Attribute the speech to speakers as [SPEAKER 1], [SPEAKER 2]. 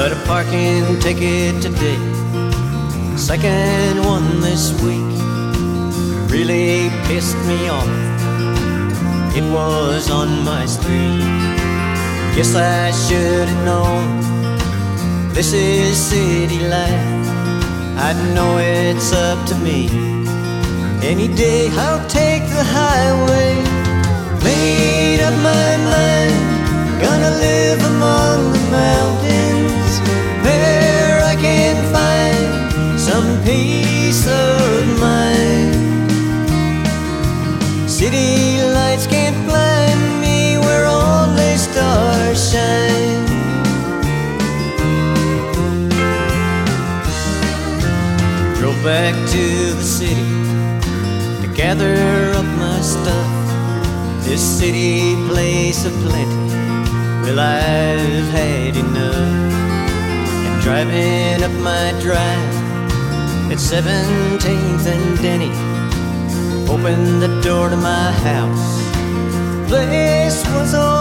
[SPEAKER 1] Got a parking ticket today, second one this week. Really pissed me off, it was on my street. Guess I should have known, this is city life. I know it's up to me, any day I'll take the highway. Made up my mind, gonna live among the mountains, where I can find some peace of mind. City lights can't blind me where only stars shine. Drove back to the city to gather up my stuff. This city place of plenty, well, I've had enough. And driving up my drive at 17th and Denny, opened the door to my house. Place was all